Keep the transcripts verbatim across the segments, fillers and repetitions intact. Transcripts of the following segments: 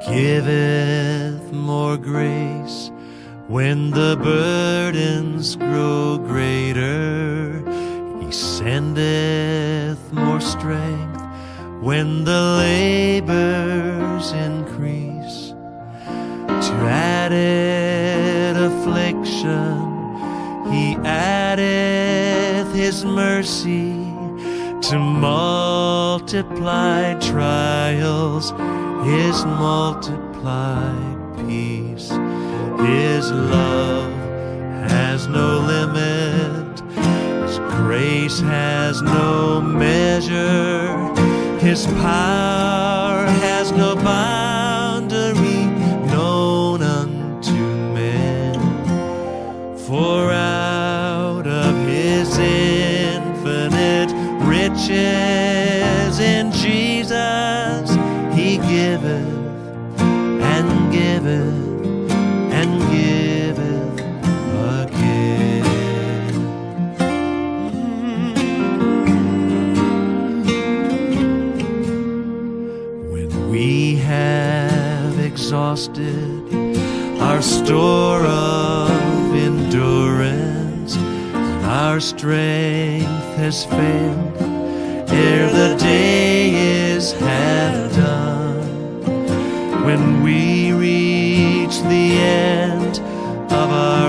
giveth more grace. When the burdens grow greater, He sendeth more strength. When the labors increase, to added affliction He addeth His mercy. To multiplied trials His multiplied peace. His love has no limit, His grace has no measure, His power has no boundary known unto men. For out of His infinite riches in Jesus He giveth and giveth and giveth again. When we have exhausted our store of endurance, when our strength has failed ere the day is half done, when we reach the end of our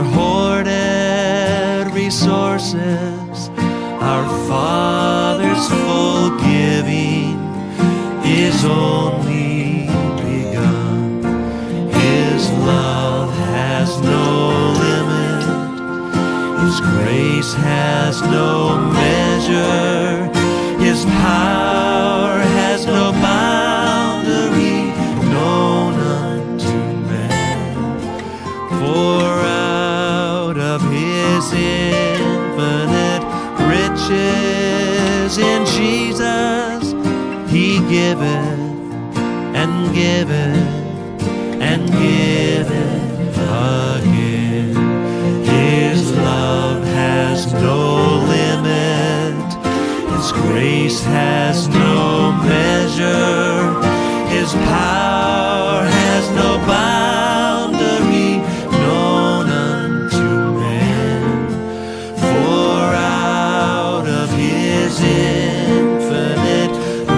hoarded resources, our Father's full giving is only begun. His love has no limit, His grace has no measure, His power has no boundary known unto man. For out of His infinite riches in Jesus He giveth and giveth and giveth again. His love has no limit, His grace has no measure, His power has no boundary known unto man. For out of His infinite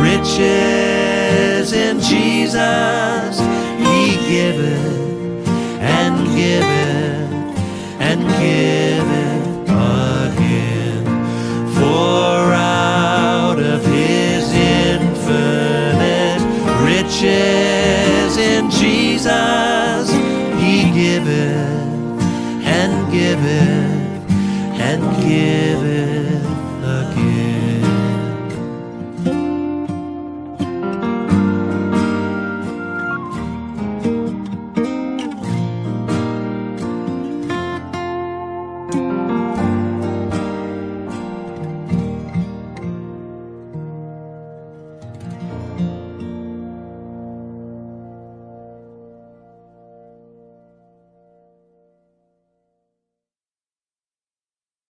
riches in Jesus He giveth and giveth and giveth again. For out of His infinite riches in Jesus He giveth and giveth and giveth